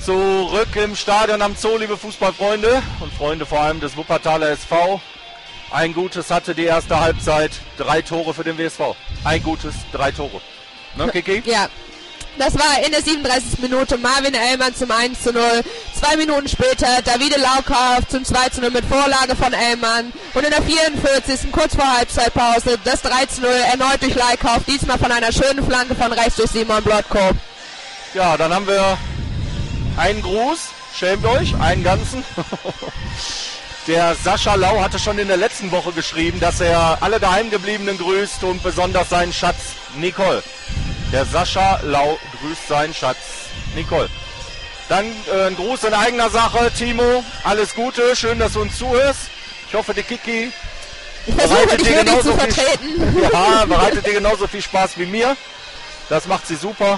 Zurück im Stadion am Zoo, liebe Fußballfreunde und Freunde vor allem des Wuppertaler SV. Ein Gutes hatte die erste Halbzeit, 3 Tore für den WSV. Ein Gutes, 3 Tore. Ne, Kiki? Ja, das war in der 37. Minute Marvin Ellmann zum 1:0. 2 Minuten später Davide Laukauf zum 2:0 mit Vorlage von Ellmann. Und in der 44. kurz vor Halbzeitpause das 3:0 erneut durch Laukauf, diesmal von einer schönen Flanke von rechts durch Simon Blotko. Ja, dann haben wir einen Gruß, schämt euch, einen ganzen. Der Sascha Lau hatte schon in der letzten Woche geschrieben, dass er alle Daheimgebliebenen grüßt und besonders seinen Schatz Nicole. Der Sascha Lau grüßt seinen Schatz Nicole. Dann ein Gruß in eigener Sache, Timo. Alles Gute, schön, dass du uns zuhörst. Ich hoffe, die Kiki bereitet dir genauso viel Spaß wie mir. Das macht sie super.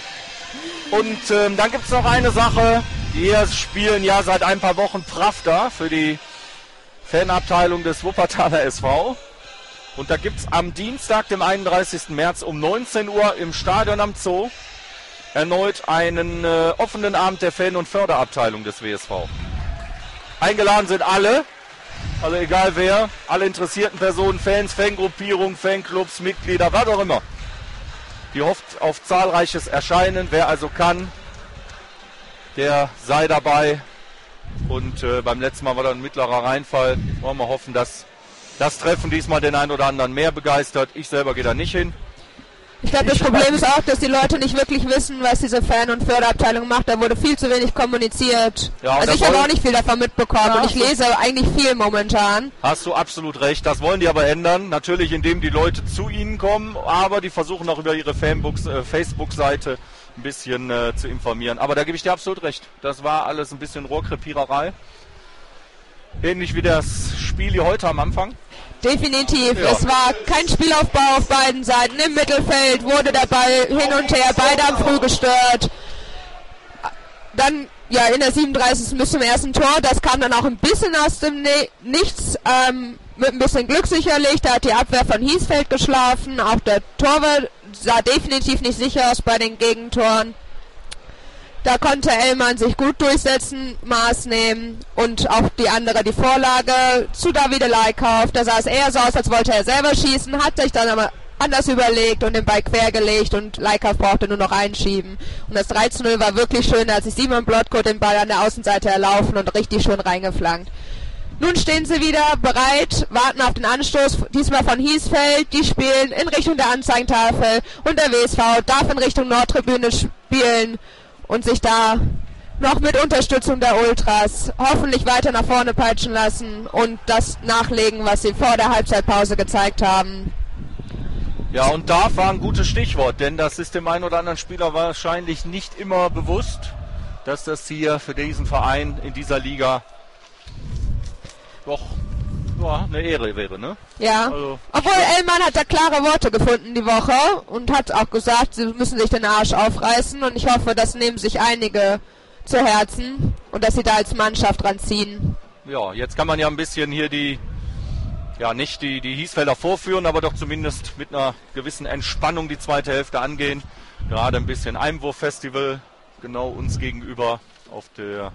Und dann gibt es noch eine Sache. Wir spielen ja seit ein paar Wochen Pravda für die Fanabteilung des Wuppertaler SV. Und da gibt es am Dienstag, dem 31. März um 19 Uhr im Stadion am Zoo erneut einen offenen Abend der Fan- und Förderabteilung des WSV. Eingeladen sind alle, also egal wer, alle interessierten Personen, Fans, Fangruppierungen, Fanclubs, Mitglieder, was auch immer. Die hofft auf zahlreiches Erscheinen. Wer also kann, der sei dabei. Und beim letzten Mal war da ein mittlerer Reinfall. Wollen wir hoffen, dass das Treffen diesmal den einen oder anderen mehr begeistert. Ich selber gehe da nicht hin. Ich glaube, das Problem ist auch, dass die Leute nicht wirklich wissen, was diese Fan- und Förderabteilung macht. Da wurde viel zu wenig kommuniziert. Ja, also ich habe auch nicht viel davon mitbekommen, ja, und ich lese eigentlich viel momentan. Hast du absolut recht. Das wollen die aber ändern. Natürlich, indem die Leute zu ihnen kommen, aber die versuchen auch über ihre Facebook-Seite ein bisschen zu informieren. Aber da gebe ich dir absolut recht. Das war alles ein bisschen Rohrkrepiererei. Ähnlich wie das Spiel hier heute am Anfang. Definitiv. Ja. Es war kein Spielaufbau auf beiden Seiten. Im Mittelfeld wurde der Ball hin und her, beide haben früh gestört. Dann, ja, in der 37. bis zum ersten Tor. Das kam dann auch ein bisschen aus dem Nichts, mit ein bisschen Glück sicherlich. Da hat die Abwehr von Hiesfeld geschlafen. Auch der Torwart sah definitiv nicht sicher aus bei den Gegentoren. Da konnte Ellmann sich gut durchsetzen, Maß nehmen und auch die andere, die Vorlage zu Davide Laukauf. Da sah es eher so aus, als wollte er selber schießen, hat sich dann aber anders überlegt und den Ball quergelegt und Laukauf brauchte nur noch einschieben. Und das 3:0 war wirklich schön, da hat sich Simon Blotko den Ball an der Außenseite erlaufen und richtig schön reingeflankt. Nun stehen sie wieder bereit, warten auf den Anstoß, diesmal von Hiesfeld. Die spielen in Richtung der Anzeigentafel und der WSV darf in Richtung Nordtribüne spielen und sich da noch mit Unterstützung der Ultras hoffentlich weiter nach vorne peitschen lassen und das nachlegen, was sie vor der Halbzeitpause gezeigt haben. Ja, und darf war ein gutes Stichwort, denn das ist dem einen oder anderen Spieler wahrscheinlich nicht immer bewusst, dass das hier für diesen Verein in dieser Liga doch eine Ehre wäre, ne? Ja, also, obwohl Ellmann hat da klare Worte gefunden die Woche und hat auch gesagt, sie müssen sich den Arsch aufreißen und ich hoffe, das nehmen sich einige zu Herzen und dass sie da als Mannschaft dran ziehen. Ja, jetzt kann man ja ein bisschen hier nicht die Hiesfelder vorführen, aber doch zumindest mit einer gewissen Entspannung die zweite Hälfte angehen. Gerade ein bisschen Einwurffestival genau uns gegenüber auf der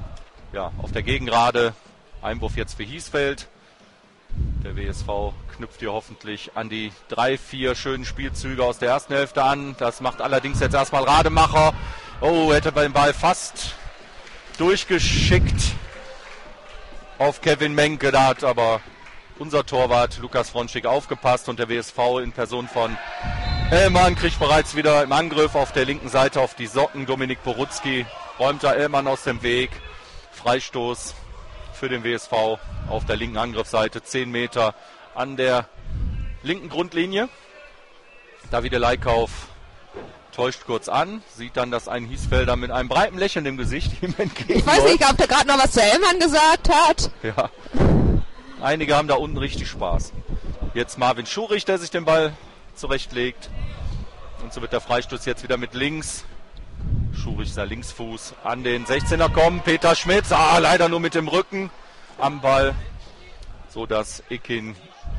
Gegengrade. Einwurf jetzt für Hiesfeld. Der WSV knüpft hier hoffentlich an die 3-4 schönen Spielzüge aus der ersten Hälfte an. Das macht allerdings jetzt erstmal Rademacher. Oh, hätte den Ball fast durchgeschickt auf Kevin Menke. Da hat aber unser Torwart Lukas Fronschig aufgepasst und der WSV in Person von Ellmann kriegt bereits wieder im Angriff auf der linken Seite auf die Socken. Dominik Borutzki räumt da Ellmann aus dem Weg. Freistoß für den WSV auf der linken Angriffsseite, 10 Meter an der linken Grundlinie. Davide Laukauf täuscht kurz an, sieht dann, dass ein Hiesfelder mit einem breiten Lächeln im Gesicht ihm entgegenläuft. Ich weiß nicht, ob der gerade noch was zu Ellmann gesagt hat. Ja, einige haben da unten richtig Spaß. Jetzt Marvin Schurich, der sich den Ball zurechtlegt. Und so wird der Freistoß jetzt wieder mit links. Schurich, sein Linksfuß, an den 16er kommen. Peter Schmitz, leider nur mit dem Rücken am Ball, so dass Ekin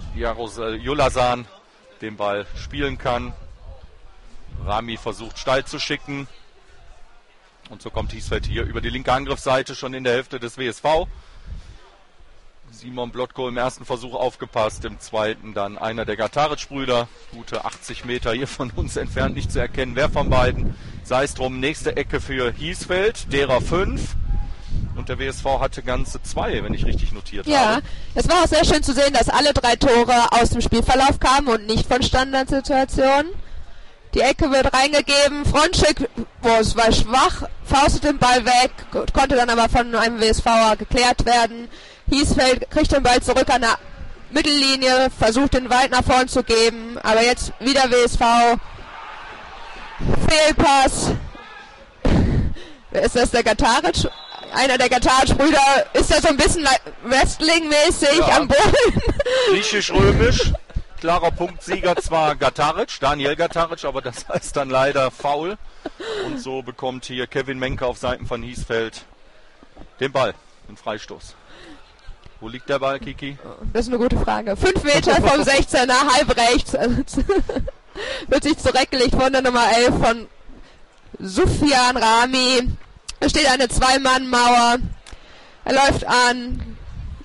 Julasan den Ball spielen kann. Rami versucht steil zu schicken. Und so kommt Hiesfeld hier über die linke Angriffsseite schon in der Hälfte des WSV. Simon Blotko im ersten Versuch aufgepasst, im zweiten dann einer der Gataric-Brüder. Gute 80 Meter hier von uns entfernt, nicht zu erkennen, wer von beiden. Sei es drum, nächste Ecke für Hiesfeld, derer 5. Und der WSV hatte ganze 2, wenn ich richtig notiert habe. Ja, es war auch sehr schön zu sehen, dass alle 3 Tore aus dem Spielverlauf kamen und nicht von Standardsituationen. Die Ecke wird reingegeben, Frontschick, es war schwach, faustet den Ball weg, konnte dann aber von einem WSVer geklärt werden. Hiesfeld kriegt den Ball zurück an der Mittellinie, versucht den weit nach vorn zu geben, aber jetzt wieder WSV. Fehlpass. Ist das der Gataric? Einer der Gataric-Brüder ist ja so ein bisschen Wrestling-mäßig am Boden. Griechisch-römisch. Klarer Punktsieger zwar Gataric, Daniel Gataric, aber das heißt dann leider Foul. Und so bekommt hier Kevin Menke auf Seiten von Hiesfeld den Ball, den Freistoß. Wo liegt der Ball, Kiki? Das ist eine gute Frage. 5 Meter vom 16er, halb rechts. Wird sich zurückgelegt von der Nummer 11 von Sufjan Rami. Da steht eine 2-Mann-Mauer. Er läuft an.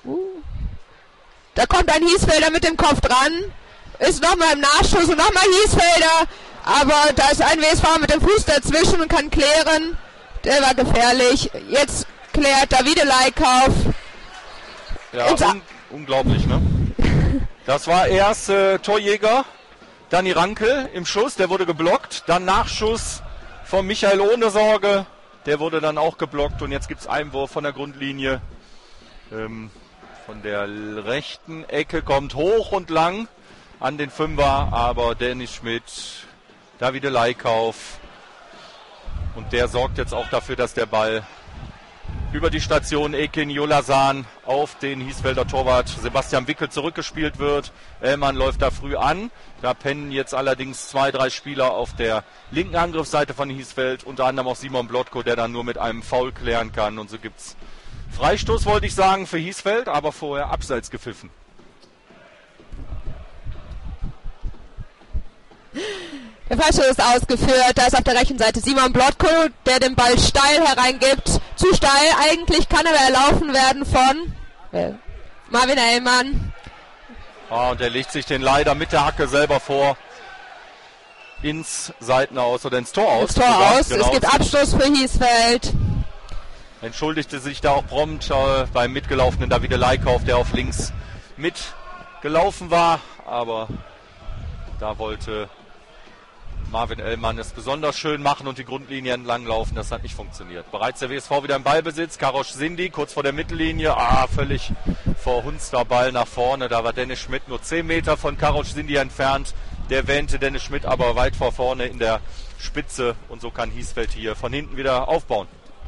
Da kommt ein Hiesfelder mit dem Kopf dran. Ist nochmal im Nachschuss und nochmal Hiesfelder. Aber da ist ein WSV mit dem Fuß dazwischen und kann klären. Der war gefährlich. Jetzt klärt Davide Leikauf. Ja, unglaublich, ne? Das war erst Torjäger Dani Rankel im Schuss, der wurde geblockt. Dann Nachschuss von Michael Ohnesorge, der wurde dann auch geblockt. Und jetzt gibt es Einwurf von der Grundlinie. Von der rechten Ecke kommt hoch und lang an den Fünfer, aber Dennis Schmidt, Davide Leikauf. Und der sorgt jetzt auch dafür, dass der Ball über die Station Ekin Jolasan auf den Hiesfelder Torwart Sebastian Wickel zurückgespielt wird. Ellmann läuft da früh an. Da pennen jetzt allerdings 2, 3 Spieler auf der linken Angriffsseite von Hiesfeld. Unter anderem auch Simon Blotko, der dann nur mit einem Foul klären kann. Und so gibt's Freistoß, wollte ich sagen, für Hiesfeld, aber vorher abseits gepfiffen. Der Freistoß ist ausgeführt. Da ist auf der rechten Seite Simon Blotko, der den Ball steil hereingibt. Zu steil eigentlich, kann aber erlaufen werden von Marvin Ellmann. Und er legt sich den leider mit der Hacke selber vor. Ins Seitenaus oder ins Tor aus. Genau, es gibt Abstoß für Hiesfeld. Entschuldigte sich da auch prompt beim mitgelaufenen Davide Leikauf, der auf links mitgelaufen war. Aber da wollte Marvin Ellmann es besonders schön machen und die Grundlinie entlang laufen. Das hat nicht funktioniert. Bereits der WSV wieder im Ballbesitz. Karosch Sindi kurz vor der Mittellinie. Völlig verhunzter Ball nach vorne. Da war Dennis Schmidt nur 10 Meter von Karosch Sindi entfernt. Der wähnte Dennis Schmidt aber weit vor vorne in der Spitze. Und so kann Hiesfeld hier von hinten wieder aufbauen.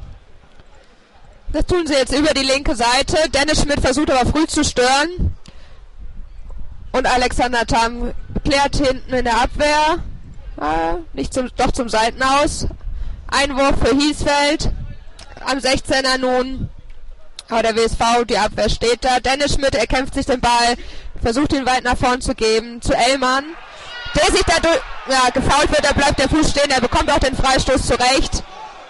Das tun sie jetzt über die linke Seite. Dennis Schmidt versucht aber früh zu stören. Und Alexander Tam klärt hinten in der Abwehr. Doch zum Seitenaus. Einwurf für Hiesfeld. Am 16er nun. Aber der WSV, die Abwehr steht da. Dennis Schmidt erkämpft sich den Ball. Versucht ihn weit nach vorn zu geben. Zu Ellmann. Der sich da gefoult wird. Da bleibt der Fuß stehen. Er bekommt auch den Freistoß zurecht.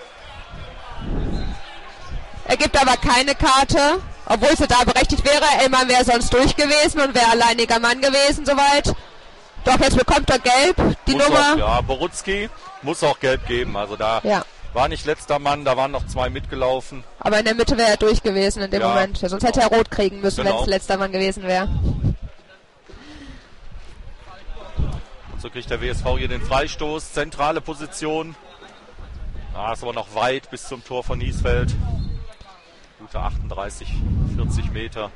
Er gibt aber keine Karte. Obwohl sie da berechtigt wäre. Ellmann wäre sonst durch gewesen und wäre alleiniger Mann gewesen soweit. Doch, jetzt bekommt er gelb, die Nummer. Borutzki muss auch gelb geben. Also da war nicht letzter Mann, da waren noch 2 mitgelaufen. Aber in der Mitte wäre er durch gewesen in dem Moment. Sonst hätte er rot kriegen müssen, wenn es letzter Mann gewesen wäre. Und so kriegt der WSV hier den Freistoß. Zentrale Position. Ist aber noch weit bis zum Tor von Hiesfeld. Gute 38, 40 Meter.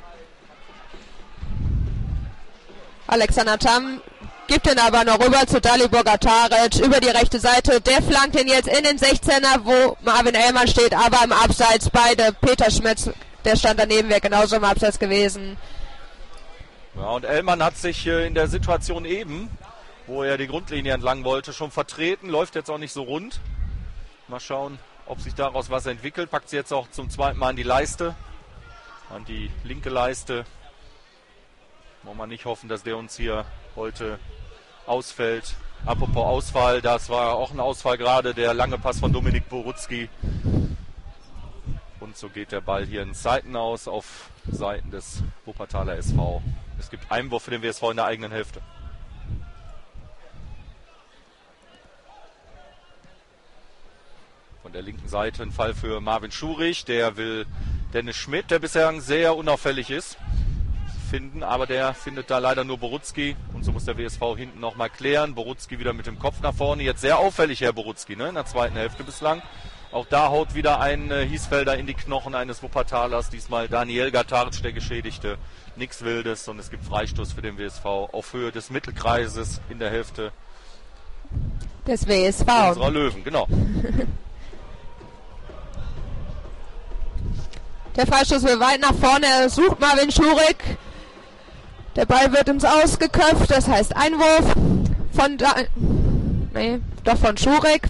Alexander Tam gibt ihn aber noch rüber zu Dalibor Gataric über die rechte Seite. Der flankt ihn jetzt in den 16er, wo Marvin Ellmann steht, aber im Abseits. Beide, Peter Schmitz, der stand daneben, wäre genauso im Abseits gewesen. Ja, und Ellmann hat sich in der Situation eben, wo er die Grundlinie entlang wollte, schon vertreten. Läuft jetzt auch nicht so rund. Mal schauen, ob sich daraus was entwickelt. Packt sie jetzt auch zum zweiten Mal an die Leiste. An die linke Leiste. Wollen wir nicht hoffen, dass der uns hier heute ausfällt. Apropos Ausfall, das war auch ein Ausfall gerade, der lange Pass von Dominik Borucki. Und so geht der Ball hier in Seiten aus auf Seiten des Wuppertaler SV. Es gibt Einwurf für den WSV in der eigenen Hälfte. Von der linken Seite ein Fall für Marvin Schurich. Der will Dennis Schmidt, der bisher sehr unauffällig ist, finden. Aber der findet da leider nur Borucki. Und so muss der WSV hinten nochmal klären. Borucki wieder mit dem Kopf nach vorne. Jetzt sehr auffällig, Herr Borucki, ne? In der zweiten Hälfte bislang. Auch da haut wieder ein Hiesfelder in die Knochen eines Wuppertalers. Diesmal Daniel Gataric, der Geschädigte. Nichts Wildes. Und es gibt Freistoß für den WSV auf Höhe des Mittelkreises in der Hälfte des WSV. Unserer Löwen, genau. Der Freistoß will weit nach vorne, er sucht Marvin Schurig. Der Ball wird ins Ausgeköpft, das heißt Einwurf von von Schurig.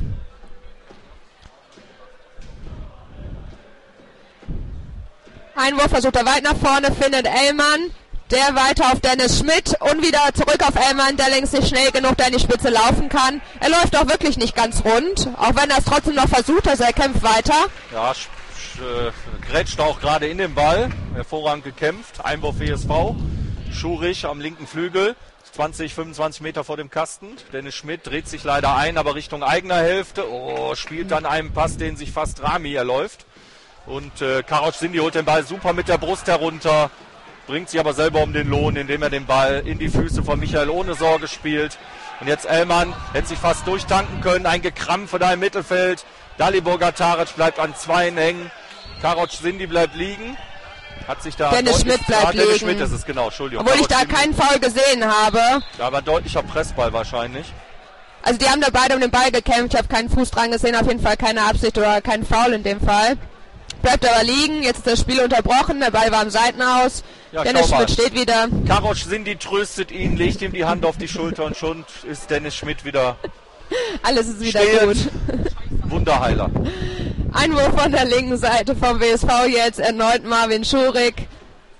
Einwurf versucht er weit nach vorne, findet Ellmann, der weiter auf Dennis Schmidt und wieder zurück auf Ellmann, der längst nicht schnell genug, der in die Spitze laufen kann. Er läuft auch wirklich nicht ganz rund, auch wenn er es trotzdem noch versucht, also er kämpft weiter. Ja, grätscht auch gerade in den Ball, hervorragend gekämpft, Einwurf WSV, Schurich am linken Flügel, 20, 25 Meter vor dem Kasten, Dennis Schmidt dreht sich leider ein, aber Richtung eigener Hälfte, spielt dann einen Pass, den sich fast Rami erläuft und Karoc Sindi holt den Ball super mit der Brust herunter, bringt sich aber selber um den Lohn, indem er den Ball in die Füße von Michael ohne Sorge spielt und jetzt Ellmann hätte sich fast durchtanken können, ein Gekrampfe da im Mittelfeld, Dalibor Gataric bleibt an Zweien hängen, Karoc Sindi bleibt liegen. Hat sich da Dennis Schmidt bleibt liegen. Dennis Schmidt ist es, genau, Entschuldigung. Obwohl ich da keinen Foul gesehen habe. Da war deutlicher Pressball wahrscheinlich. Also die haben da beide um den Ball gekämpft. Ich habe keinen Fuß dran gesehen, auf jeden Fall keine Absicht oder kein Foul in dem Fall. Bleibt aber liegen, jetzt ist das Spiel unterbrochen, der Ball war am Seitenaus. Ja, Dennis Schmidt steht wieder. Karoc Sindi tröstet ihn, legt ihm die Hand auf die Schulter und schon ist Dennis Schmidt wieder alles ist wieder gut. Wunderheiler. Einwurf von der linken Seite vom WSV jetzt, erneut Marvin Schurig.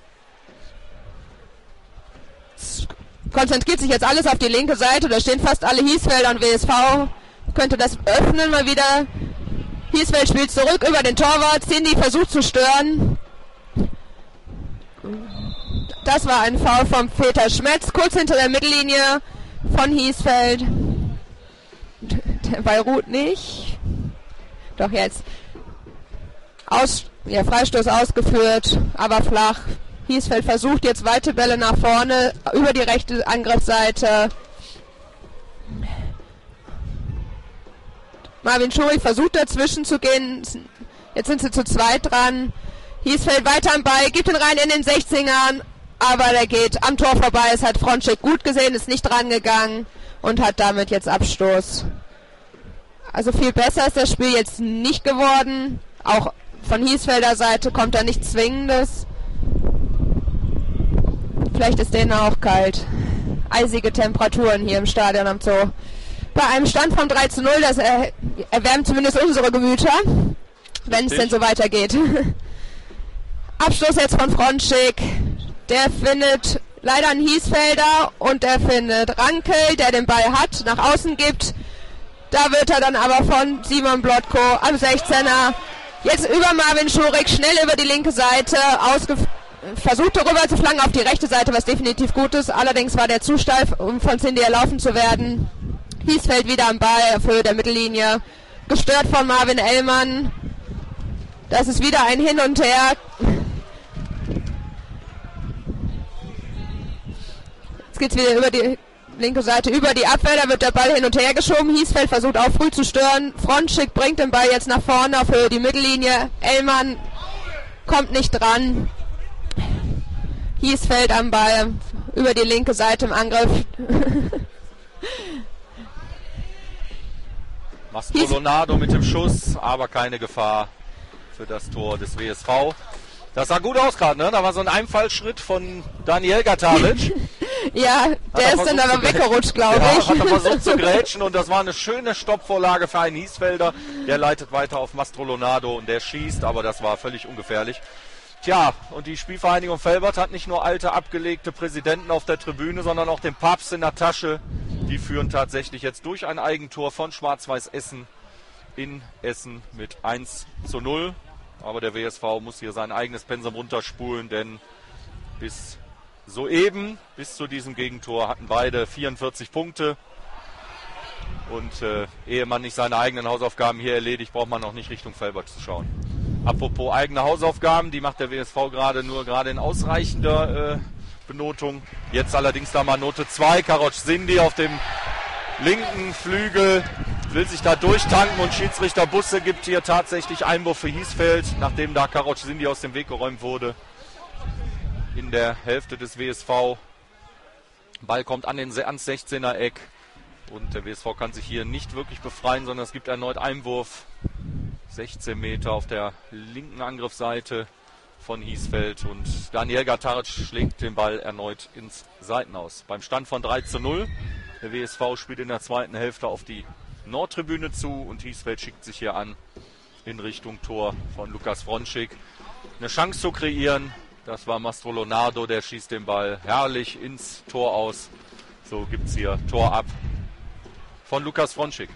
Konzentriert sich jetzt alles auf die linke Seite, da stehen fast alle Hiesfelder und WSV. Könnte das öffnen mal wieder. Hiesfeld spielt zurück über den Torwart, Cindy versucht zu stören. Das war ein Foul von Peter Schmetz, kurz hinter der Mittellinie von Hiesfeld. Der Ball ruht nicht. Doch jetzt. Freistoß ausgeführt, aber flach. Hiesfeld versucht jetzt weite Bälle nach vorne, über die rechte Angriffsseite. Marvin Schurig versucht dazwischen zu gehen. Jetzt sind sie zu zweit dran. Hiesfeld weiter am Ball, gibt ihn rein in den 16ern, aber der geht am Tor vorbei. Es hat Fronschek gut gesehen, ist nicht dran gegangen und hat damit jetzt Abstoß. Also viel besser ist das Spiel jetzt nicht geworden. Auch von Hiesfelder Seite kommt da nichts Zwingendes. Vielleicht ist denen auch kalt. Eisige Temperaturen hier im Stadion am Zoo. Bei einem Stand von 3:0, das erwärmt zumindest unsere Gemüter, wenn es denn so weitergeht. Abstoß jetzt von Fronschek. Der findet leider einen Hiesfelder und der findet Rankel, der den Ball hat, nach außen gibt. Da wird er dann aber von Simon Blotko am 16er jetzt über Marvin Schurig, schnell über die linke Seite, versuchte rüber zu flanken auf die rechte Seite, was definitiv gut ist. Allerdings war der zu steif, um von Cindy erlaufen zu werden. Hiesfeld wieder am Ball auf Höhe der Mittellinie, gestört von Marvin Ellmann. Das ist wieder ein Hin und Her. Jetzt geht's wieder über die linke Seite, über die Abwehr, da wird der Ball hin und her geschoben. Hiesfeld versucht auch früh zu stören. Fronschik bringt den Ball jetzt nach vorne auf Höhe die Mittellinie. Ellmann kommt nicht dran. Hiesfeld am Ball über die linke Seite im Angriff. Mastolonado mit dem Schuss, aber keine Gefahr für das Tor des WSV. Das sah gut aus gerade, ne? Da war so ein Einfallschritt von Daniel Gataric. Ja, der ist dann aber weggerutscht, glaube ich. Hat er versucht zu grätschen und das war eine schöne Stoppvorlage für einen Hiesfelder. Der leitet weiter auf Mastolonado und der schießt, aber das war völlig ungefährlich. Tja, und die Spielvereinigung Velbert hat nicht nur alte, abgelegte Präsidenten auf der Tribüne, sondern auch den Papst in der Tasche. Die führen tatsächlich jetzt durch ein Eigentor von Schwarz-Weiß Essen in Essen mit 1:0. Aber der WSV muss hier sein eigenes Pensum runterspulen, denn bis zu diesem Gegentor hatten beide 44 Punkte. Und ehe man nicht seine eigenen Hausaufgaben hier erledigt, braucht man noch nicht Richtung Felbert zu schauen. Apropos eigene Hausaufgaben, die macht der WSV gerade in ausreichender Benotung. Jetzt allerdings da mal Note 2. Karoc Sindi auf dem linken Flügel will sich da durchtanken und Schiedsrichter Busse gibt hier tatsächlich Einwurf für Hiesfeld, nachdem da Karoc Sindi aus dem Weg geräumt wurde. In der Hälfte des WSV. Ball kommt ans 16er Eck und der WSV kann sich hier nicht wirklich befreien, sondern es gibt erneut Einwurf. 16 Meter auf der linken Angriffsseite von Hiesfeld und Daniel Gataric schlägt den Ball erneut ins Seitenaus. Beim Stand von 3:0. Der WSV spielt in der zweiten Hälfte auf die Nordtribüne zu und Hiesfeld schickt sich hier an in Richtung Tor von Lukas Fronschik. Eine Chance zu kreieren, das war Mastro Leonardo, der schießt den Ball herrlich ins Tor aus. So gibt es hier Tor ab von Lukas Fronschik.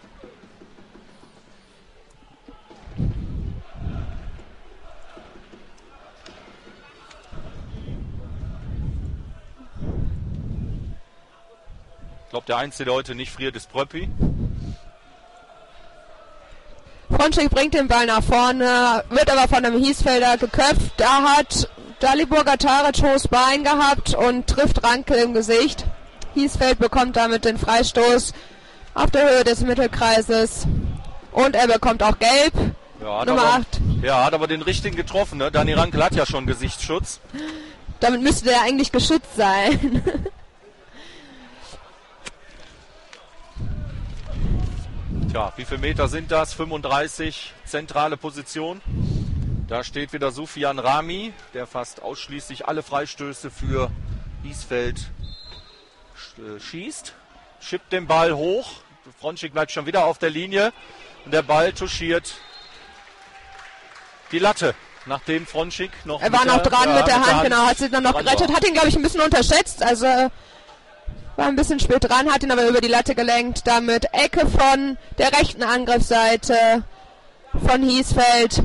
Ich glaube, der Einzige, der heute nicht friert, ist Pröppi. Fronschik bringt den Ball nach vorne, wird aber von einem Hiesfelder geköpft. Da hat Dalibor Gataric hohes Bein gehabt und trifft Rankel im Gesicht. Hiesfeld bekommt damit den Freistoß auf der Höhe des Mittelkreises. Und er bekommt auch Gelb. Ja, Nummer 8. Ja, hat aber den richtigen getroffen. Ne? Dani Rankel hat ja schon Gesichtsschutz. Damit müsste der eigentlich geschützt sein. Tja, wie viele Meter sind das? 35, zentrale Position. Da steht wieder Sufjan Rami, der fast ausschließlich alle Freistöße für Hiesfeld schießt. Schippt den Ball hoch. Fronschik bleibt schon wieder auf der Linie. Und der Ball touchiert die Latte. Nachdem Fronschik noch... Er war noch dran mit der Hand, genau, hat sich dann noch gerettet. War. Hat ihn, glaube ich, ein bisschen unterschätzt. Also... War ein bisschen spät dran, hat ihn aber über die Latte gelenkt. Damit Ecke von der rechten Angriffsseite von Hiesfeld.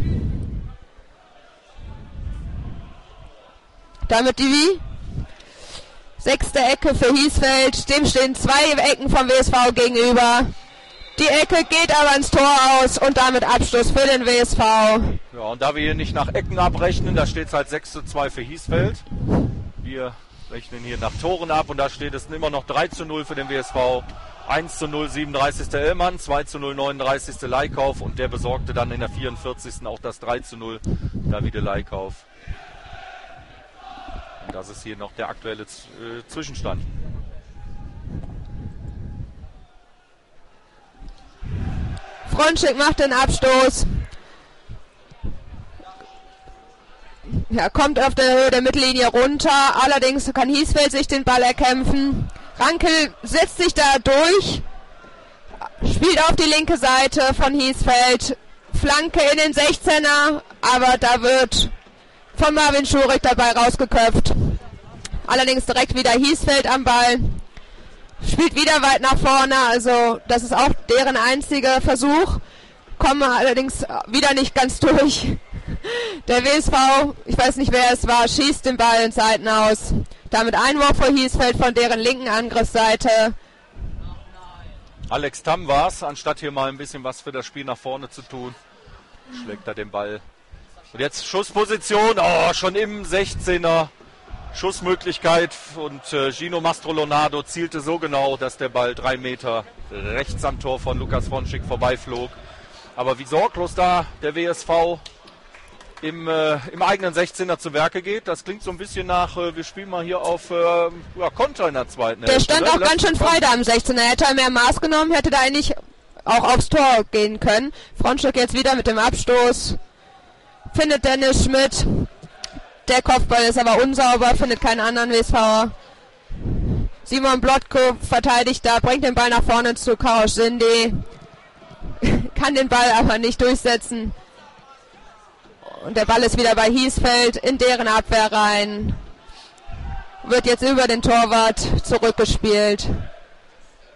Damit die 6. Ecke für Hiesfeld. Dem stehen 2 Ecken vom WSV gegenüber. Die Ecke geht aber ins Tor aus und damit Abschluss für den WSV. Ja, und da wir hier nicht nach Ecken abrechnen, da steht es halt 6:2 für Hiesfeld. Wir rechnen hier nach Toren ab und da steht es immer noch 3:0 für den WSV. 1:0, 37. Ellmann, 2:0, 39. Leikauf und der besorgte dann in der 44. auch das 3:0, Davide Leikauf. Und das ist hier noch der aktuelle Zwischenstand. Fronschik macht den Abstoß. Ja, kommt auf der Höhe der Mittellinie runter. Allerdings kann Hiesfeld sich den Ball erkämpfen. Rankel setzt sich da durch. Spielt auf die linke Seite von Hiesfeld. Flanke in den 16er. Aber da wird von Marvin Schurig dabei rausgeköpft. Allerdings direkt wieder Hiesfeld am Ball. Spielt wieder weit nach vorne. Also das ist auch deren einziger Versuch. Kommen allerdings wieder nicht ganz durch. Der WSV, ich weiß nicht wer es war, schießt den Ball ins Seitenaus. Damit Einwurf für Hiesfeld von deren linken Angriffsseite. Alex Tamm war es, anstatt hier mal ein bisschen was für das Spiel nach vorne zu tun, schlägt er den Ball. Und jetzt Schussposition, schon im 16er. Schussmöglichkeit und Gino Mastro Leonardo zielte so genau, dass der Ball 3 Meter rechts am Tor von Lukas Fronschik vorbeiflog. Aber wie sorglos da der WSV im eigenen 16er zu Werke geht, das klingt so ein bisschen nach, wir spielen mal hier auf Konter in der zweiten Hälfte. Der stand auch ganz schön frei da am 16er. Hätte er mehr Maß genommen, hätte da eigentlich auch aufs Tor gehen können. Fronschik jetzt wieder mit dem Abstoß. Findet Dennis Schmidt. Der Kopfball ist aber unsauber, findet keinen anderen WSVer. Simon Blotko verteidigt da, bringt den Ball nach vorne zu Karosch Sindi. Kann den Ball aber nicht durchsetzen. Und der Ball ist wieder bei Hiesfeld in deren Abwehr rein. Wird jetzt über den Torwart zurückgespielt.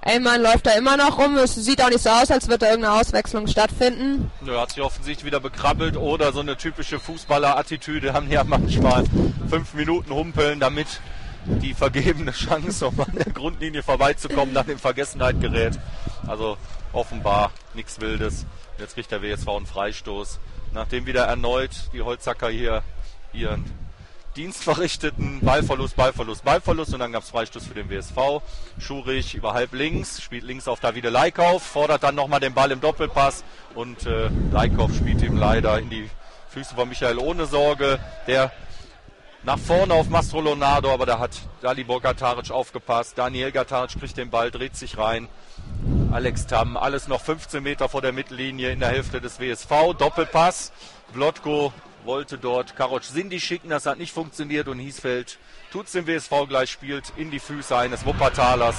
Ellmann läuft da immer noch rum. Es sieht auch nicht so aus, als würde da irgendeine Auswechslung stattfinden. Er hat sich offensichtlich wieder bekrabbelt oder so eine typische Fußballer-Attitüde. Haben ja manchmal 5 Minuten humpeln, damit die vergebene Chance, um an der Grundlinie vorbeizukommen, dann in Vergessenheit gerät. Also offenbar nichts Wildes. Jetzt kriegt der WSV einen Freistoß. Nachdem wieder erneut die Holzacker hier ihren Dienst verrichteten, Ballverlust und dann gab es Freistoß für den WSV. Schurich über halb links, spielt links auf Davide Leikauf, fordert dann nochmal den Ball im Doppelpass und Leikauf spielt ihm leider in die Füße von Michael Ohnesorge, der nach vorne auf Mastro Leonardo, aber da hat Dalibor Gataric aufgepasst. Daniel Gataric kriegt den Ball, dreht sich rein. Alex Tamm, alles noch 15 Meter vor der Mittellinie in der Hälfte des WSV. Doppelpass, Vlotko wollte dort Karoc Sindi schicken, das hat nicht funktioniert und Hiesfeld tut es dem WSV gleich, spielt in die Füße eines Wuppertalers.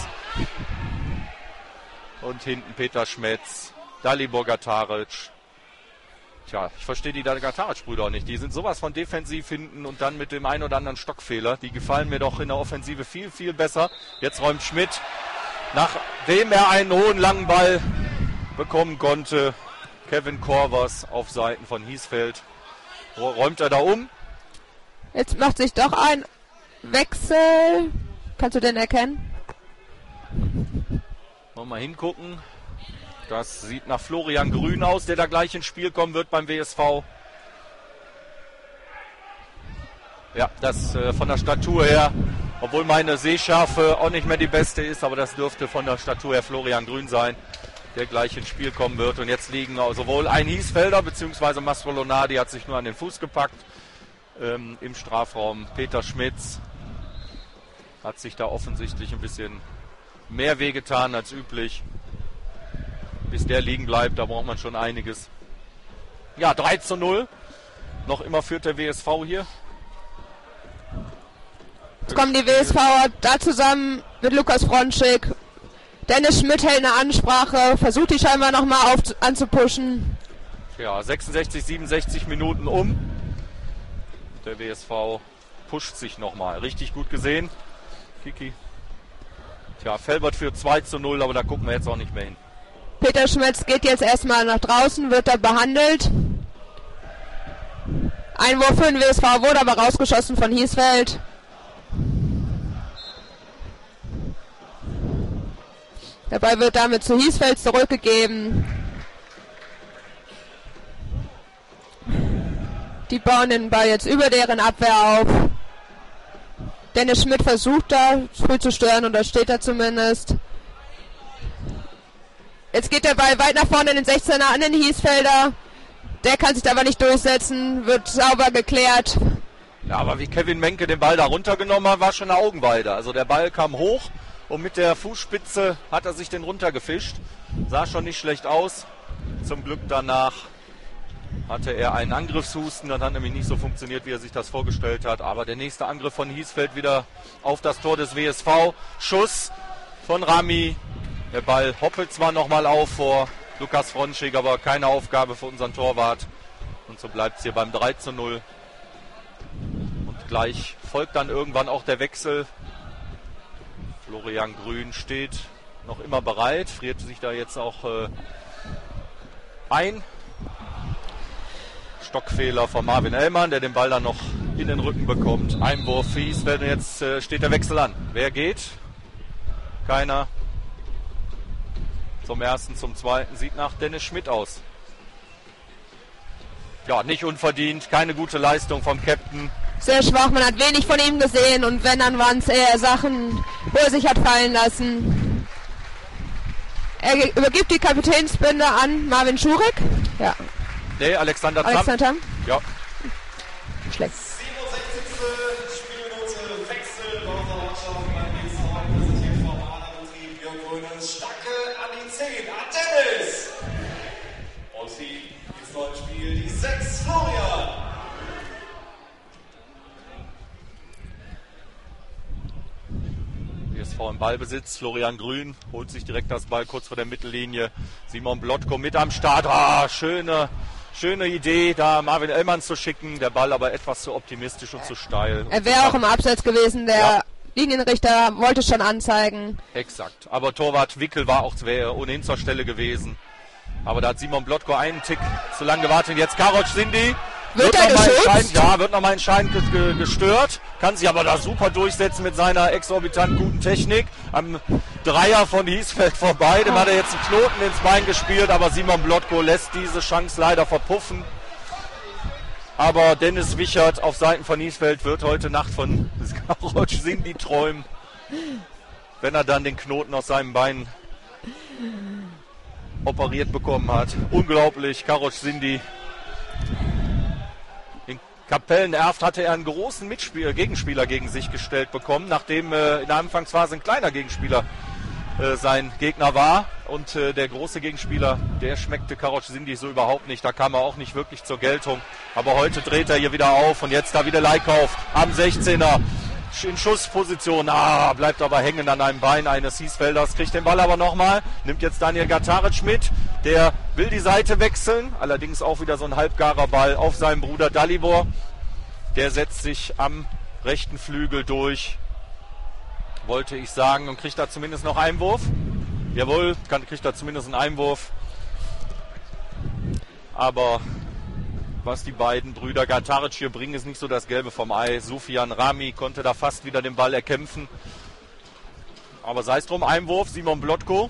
Und hinten Peter Schmetz, Dalibor Gataric. Tja, ich verstehe die Gataric-Brüder auch nicht. Die sind sowas von defensiv hinten und dann mit dem einen oder anderen Stockfehler. Die gefallen mir doch in der Offensive viel, viel besser. Jetzt räumt Schmidt, nachdem er einen hohen langen Ball bekommen konnte, Kevin Korvers auf Seiten von Hiesfeld. Räumt er da um. Jetzt macht sich doch ein Wechsel. Kannst du den erkennen? Mal hingucken. Das sieht nach Florian Grün aus, der da gleich ins Spiel kommen wird beim WSV. Ja, das von der Statur her, obwohl meine Sehschärfe auch nicht mehr die beste ist, aber das dürfte von der Statur her Florian Grün sein, der gleich ins Spiel kommen wird. Und jetzt liegen sowohl ein Hiesfelder bzw. Mastro Leonardi hat sich nur an den Fuß gepackt im Strafraum. Peter Schmitz hat sich da offensichtlich ein bisschen mehr wehgetan als üblich. Bis der liegen bleibt, da braucht man schon einiges. Ja, 3:0. Noch immer führt der WSV hier. Jetzt kommen die WSVer da zusammen mit Lukas Fronschik. Dennis Schmidt hält eine Ansprache, versucht die scheinbar nochmal anzupushen. Ja, 66, 67 Minuten um. Der WSV pusht sich nochmal. Richtig gut gesehen. Kiki. Tja, Felbert führt 2:0, aber da gucken wir jetzt auch nicht mehr hin. Peter Schmitz geht jetzt erstmal nach draußen, wird da behandelt. Einwurf für den WSV wurde aber rausgeschossen von Hiesfeld. Der Ball wird damit zu Hiesfeld zurückgegeben. Die bauen den Ball jetzt über deren Abwehr auf. Dennis Schmidt versucht da früh zu stören und da steht er zumindest. Jetzt geht der Ball weit nach vorne in den 16er an den Hiesfelder. Der kann sich aber nicht durchsetzen, wird sauber geklärt. Ja, aber wie Kevin Menke den Ball da runtergenommen hat, war schon eine Augenweide. Also der Ball kam hoch und mit der Fußspitze hat er sich den runtergefischt. Sah schon nicht schlecht aus. Zum Glück danach hatte er einen Angriffshusten. Das hat nämlich nicht so funktioniert, wie er sich das vorgestellt hat. Aber der nächste Angriff von Hiesfeld wieder auf das Tor des WSV. Schuss von Rami. Der Ball hoppelt zwar nochmal auf vor Lukas Fronschik, aber keine Aufgabe für unseren Torwart. Und so bleibt es hier beim 3:0. Und gleich folgt dann irgendwann auch der Wechsel. Florian Grün steht noch immer bereit, friert sich da jetzt auch ein. Stockfehler von Marvin Ellmann, der den Ball dann noch in den Rücken bekommt. Einwurf für Hiesfeld und jetzt steht der Wechsel an. Wer geht? Keiner. Zum ersten, zum zweiten sieht nach Dennis Schmidt aus. Ja, nicht unverdient, keine gute Leistung vom Captain. Sehr schwach, man hat wenig von ihm gesehen und wenn, dann waren es eher Sachen, wo er sich hat fallen lassen. Er übergibt die Kapitänsbinde an Marvin Schurig. Ja. Nee, Alexander Tamm. Ja. Schlecht. 67. Spielminute, Wechsel bei unserer Mannschaft beim WSV, präsentiert vom Adlerbetrieb Jörg Grönes. Stacke an die 10, an Dennis. Und wie ins neue Spiel die 6, Florian. WSV im Ballbesitz, Florian Grün holt sich direkt das Ball kurz vor der Mittellinie. Simon Blotko mit am Start. Schöne Idee, da Marvin Ellmann zu schicken. Der Ball aber etwas zu optimistisch und zu steil. Er wäre auch im Abseits gewesen, der Linienrichter wollte schon anzeigen. Exakt. Aber Torwart Wickel wäre ohnehin zur Stelle gewesen. Aber da hat Simon Blotko einen Tick zu lange gewartet. Jetzt Karoc Sindi. Wird er geschützt? Ja, wird nochmal entscheidend gestört. Kann sich aber da super durchsetzen mit seiner exorbitant guten Technik. Am Dreier von Hiesfeld vorbei. Dem hat er jetzt einen Knoten ins Bein gespielt. Aber Simon Blotko lässt diese Chance leider verpuffen. Aber Dennis Wichert auf Seiten von Hiesfeld wird heute Nacht von Karoc Sindi träumen. Wenn er dann den Knoten aus seinem Bein operiert bekommen hat. Unglaublich, Karoc Sindi. In Kapellen-Erft hatte er einen großen Gegenspieler gegen sich gestellt bekommen, nachdem in der Anfangsphase ein kleiner Gegenspieler sein Gegner war. Und der große Gegenspieler, der schmeckte Karoc Sindi so überhaupt nicht. Da kam er auch nicht wirklich zur Geltung. Aber heute dreht er hier wieder auf und jetzt da wieder Leikauf am 16er. In Schussposition, bleibt aber hängen an einem Bein eines Hiesfelders, kriegt den Ball aber nochmal, nimmt jetzt Daniel Gataric mit, der will die Seite wechseln, allerdings auch wieder so ein halbgarer Ball auf seinen Bruder Dalibor, der setzt sich am rechten Flügel durch, wollte ich sagen, und kriegt da zumindest noch Einwurf, jawohl, kriegt da zumindest einen Einwurf, aber was die beiden Brüder Gataric hier bringen, ist nicht so das Gelbe vom Ei. Sufjan Rami konnte da fast wieder den Ball erkämpfen. Aber sei es drum, Einwurf, Simon Blotko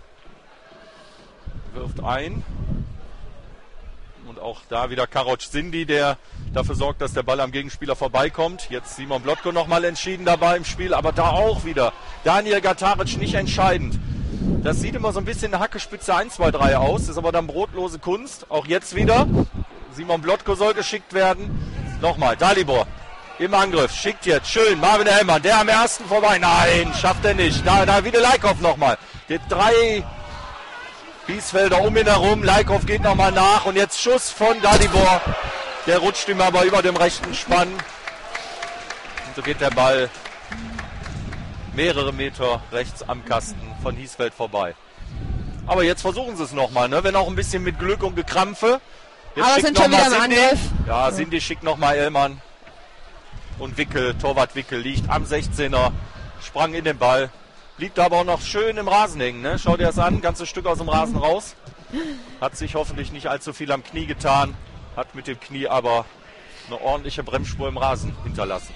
wirft ein. Und auch da wieder Karoc Sindi, der dafür sorgt, dass der Ball am Gegenspieler vorbeikommt. Jetzt Simon Blotko nochmal entschieden dabei im Spiel, aber da auch wieder Daniel Gataric nicht entscheidend. Das sieht immer so ein bisschen eine Hackespitze 1, 2, 3 aus, ist aber dann brotlose Kunst. Auch jetzt wieder. Simon Blotko soll geschickt werden. Nochmal, Dalibor im Angriff, schickt jetzt, schön, Marvin Hellmann, der am ersten vorbei. Nein, schafft er nicht. Da wieder Leikauf nochmal. Die 3 Hiesfelder um ihn herum. Leikauf geht nochmal nach und jetzt Schuss von Dalibor. Der rutscht ihm aber über dem rechten Spann. Und so geht der Ball mehrere Meter rechts am Kasten von Hiesfeld vorbei. Aber jetzt versuchen sie es nochmal, ne? Wenn auch ein bisschen mit Glück und Gekrampfe. Jetzt aber sind schon wieder im Angriff. Ja, Sindi schickt nochmal Ellmann. Und Wickel, Torwart Wickel liegt am 16er, sprang in den Ball. Blieb da aber auch noch schön im Rasen hängen. Ne? Schau dir das an, ganzes Stück aus dem Rasen raus. Hat sich hoffentlich nicht allzu viel am Knie getan. Hat mit dem Knie aber eine ordentliche Bremsspur im Rasen hinterlassen.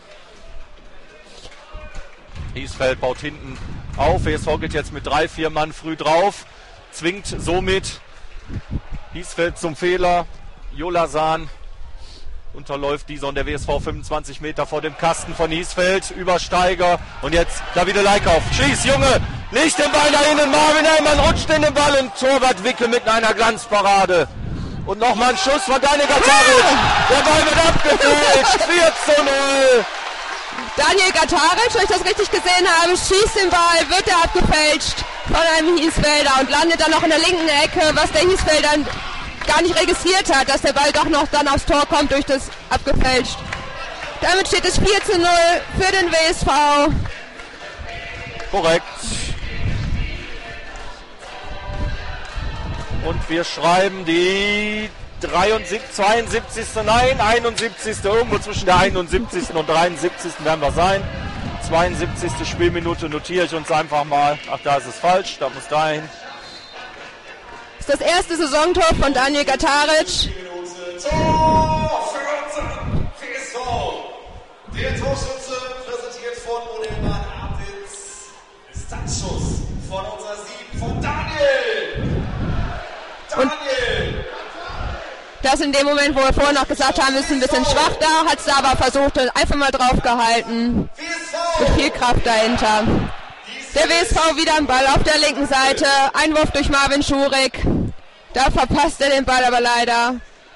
Hiesfeld baut hinten auf. WSV geht jetzt mit 3-4 Mann früh drauf. Zwingt somit Hiesfeld zum Fehler. Jolasan unterläuft dieser und der WSV 25 Meter vor dem Kasten von Hiesfeld. Übersteiger und jetzt Davide Leikauf. Schieß, Junge! Legt den Ball da innen. Marvin Hellmann rutscht in den Ball und Torwart Wickel mit einer Glanzparade. Und nochmal ein Schuss von Daniel Gataric. Der Ball wird abgefälscht. 4:0. Daniel Gataric, wenn ich das richtig gesehen habe, schießt den Ball, wird er abgefälscht von einem Hiesfelder und landet dann noch in der linken Ecke, was der Hiesfelder gar nicht registriert hat, dass der Ball doch noch dann aufs Tor kommt durch das abgefälscht. Damit steht es 4:0 für den WSV. Korrekt. Und wir schreiben die 71. Irgendwo zwischen der 71. und 73. werden wir sein. 72. Spielminute notiere ich uns einfach mal. Ach, da ist es falsch, da muss dahin. Das ist das erste Saisontor von Daniel Gataric. Tor für unseren WSV. Der Torschütze präsentiert von Modelmann Abitz. Startschuss von unserer 7 von Daniel. Daniel! Das in dem Moment, wo wir vorhin noch gesagt haben, ist ein bisschen schwach da, hat es aber versucht und einfach mal drauf gehalten. Mit viel Kraft dahinter. Der WSV wieder am Ball auf der linken Seite. Einwurf durch Marvin Schurig. Da verpasst er den Ball aber leider.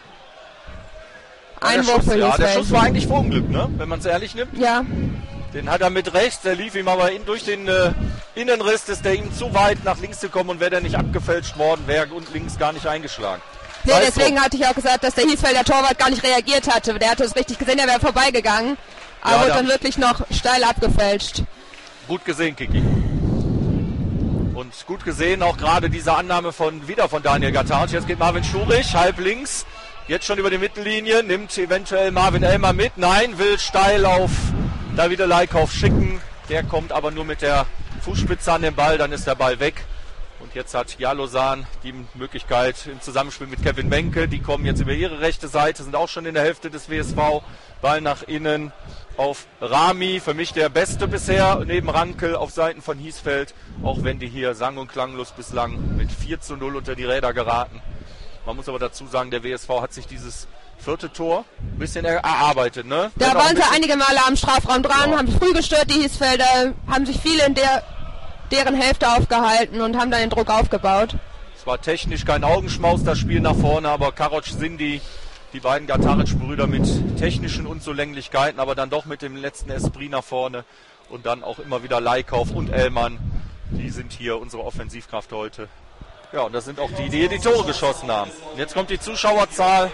Einwurf für Hiesfeld. Der Schuss war eigentlich vor Unglück, ne? Wenn man es ehrlich nimmt. Ja. Den hat er mit rechts, der lief ihm aber durch den Innenriss, ist der ihm zu weit nach links gekommen und wäre der nicht abgefälscht worden, wäre und links gar nicht eingeschlagen. Nee, deswegen hatte ich auch gesagt, dass der Hiesfelder Torwart gar nicht reagiert hatte. Der hatte es richtig gesehen, der wäre vorbeigegangen. Aber wurde dann wirklich noch steil abgefälscht. Gut gesehen, Kiki. Und gut gesehen auch gerade diese Annahme von Daniel Gataric. Jetzt geht Marvin Schurig, halb links. Jetzt schon über die Mittellinie, nimmt eventuell Marvin Elmer mit. Nein, will steil auf Davide Leikauf schicken. Der kommt aber nur mit der Fußspitze an den Ball, dann ist der Ball weg. Und jetzt hat Jalosan die Möglichkeit im Zusammenspiel mit Kevin Menke. Die kommen jetzt über ihre rechte Seite, sind auch schon in der Hälfte des WSV. Ball nach innen auf Rami, für mich der Beste bisher, neben Rankel auf Seiten von Hiesfeld. Auch wenn die hier sang- und klanglos bislang mit 4:0 unter die Räder geraten. Man muss aber dazu sagen, der WSV hat sich dieses 4. Tor ein bisschen erarbeitet. Ne? Da waren sie einige Male am Strafraum dran, ja. Haben früh gestört, die Hiesfelder, haben sich viele in deren Hälfte aufgehalten und haben dann den Druck aufgebaut. Es war technisch kein Augenschmaus, das Spiel nach vorne, aber Karoc, Sindi, die beiden Gataric-Brüder mit technischen Unzulänglichkeiten, aber dann doch mit dem letzten Esprit nach vorne und dann auch immer wieder Leikauf und Ellmann, die sind hier unsere Offensivkraft heute. Ja, und das sind auch die hier die Tore geschossen haben. Und jetzt kommt die Zuschauerzahl.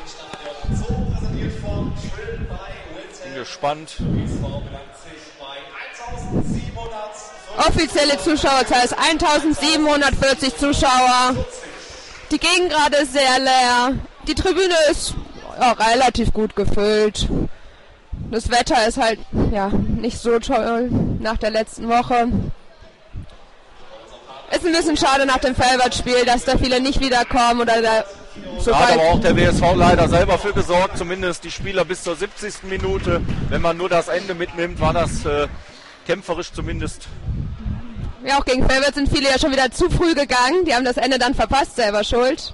Bin gespannt. Offizielle Zuschauerzahl ist 1740 Zuschauer. Die Gegengrade ist sehr leer. Die Tribüne ist relativ gut gefüllt. Das Wetter ist halt nicht so toll nach der letzten Woche. Ist ein bisschen schade nach dem Felbert-Spiel, dass da viele nicht wiederkommen oder da so hat aber auch der WSV leider selber für gesorgt, zumindest die Spieler bis zur 70. Minute. Wenn man nur das Ende mitnimmt, war das kämpferisch zumindest. Ja, auch gegen Felbert sind viele ja schon wieder zu früh gegangen. Die haben das Ende dann verpasst, selber schuld.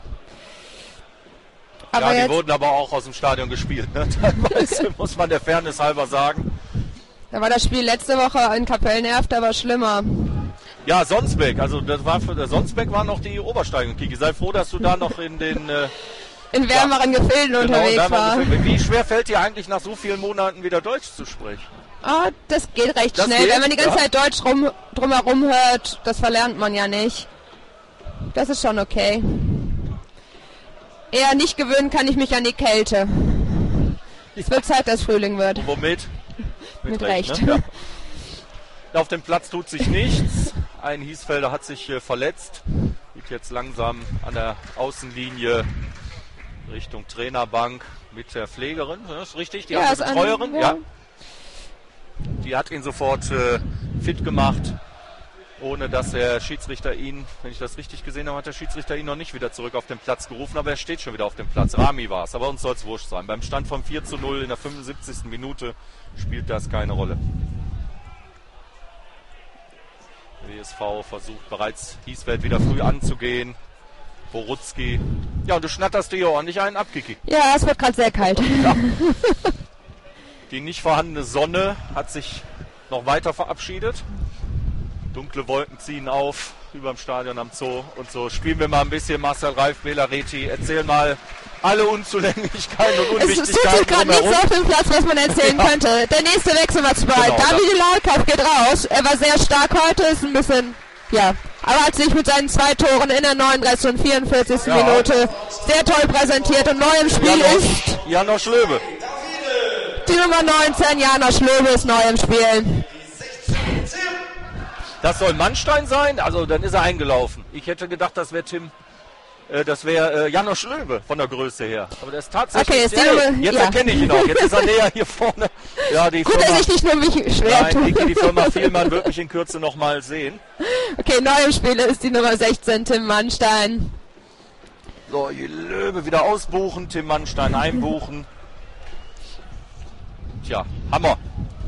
Aber ja, die wurden aber auch aus dem Stadion gespielt. Ne? Teilweise muss man der Fairness halber sagen. Da war das Spiel letzte Woche in Kapellen-Erft aber schlimmer. Ja, Sonsbeck, also das war für der Sonsbeck waren noch die Obersteigen. Kiki, sei froh, dass du da noch in den in wärmeren Gefilden unterwegs warst. Wie schwer fällt dir eigentlich nach so vielen Monaten wieder Deutsch zu sprechen? Ah, das geht recht schnell. Wenn man die ganze Zeit Deutsch drumherum hört, das verlernt man ja nicht. Das ist schon okay. Eher nicht gewöhnen kann ich mich an die Kälte. Es wird Zeit, dass Frühling wird. Und womit? Mit Recht. Ne? Ja. Auf dem Platz tut sich nichts. Ein Hiesfelder hat sich verletzt. Geht jetzt langsam an der Außenlinie Richtung Trainerbank mit der Pflegerin. Das ist richtig, die hat eine Betreuerin. Ja. Die hat ihn sofort fit gemacht, ohne dass der Schiedsrichter ihn, wenn ich das richtig gesehen habe, hat der Schiedsrichter ihn noch nicht wieder zurück auf den Platz gerufen, aber er steht schon wieder auf dem Platz. Rami war es, aber uns soll es wurscht sein. Beim Stand von 4:0 in der 75. Minute spielt das keine Rolle. Der WSV versucht bereits Hiesfeld wieder früh anzugehen. Borutzki. Ja, und du schnatterst dir hier ordentlich einen ab, Kiki. Ja, es wird gerade sehr kalt. Ja. Die nicht vorhandene Sonne hat sich noch weiter verabschiedet. Dunkle Wolken ziehen auf über dem Stadion am Zoo. Und so spielen wir mal ein bisschen. Marcel Reif, Belareti, erzähl mal alle Unzulänglichkeiten und Unwichtigkeiten. Es tut gerade nichts auf dem Platz, was man erzählen könnte. Der nächste Wechsel war zu bald. Davide Leikauf geht raus. Er war sehr stark heute, ist ein bisschen, aber hat sich mit seinen 2 Toren in der 39. und 44. Minute sehr toll präsentiert. Und neu im Spiel ist Janosch Löwe. Die Nummer 19, Janosch Löwe, ist neu im Spiel. Das soll Mannstein sein? Also dann ist er eingelaufen. Ich hätte gedacht, das wäre Janosch Löwe von der Größe her. Aber der ist tatsächlich... Okay, jetzt erkenne ich ihn auch. Jetzt ist er näher hier vorne. Ja, die Gut, dass ich nicht nur mich schwer tue. Die Firma Vielmann wird mich in Kürze nochmal sehen. Okay, neu im Spiel ist die Nummer 16, Tim Mannstein. So, Löwe wieder ausbuchen, Tim Mannstein einbuchen. Tja, Hammer.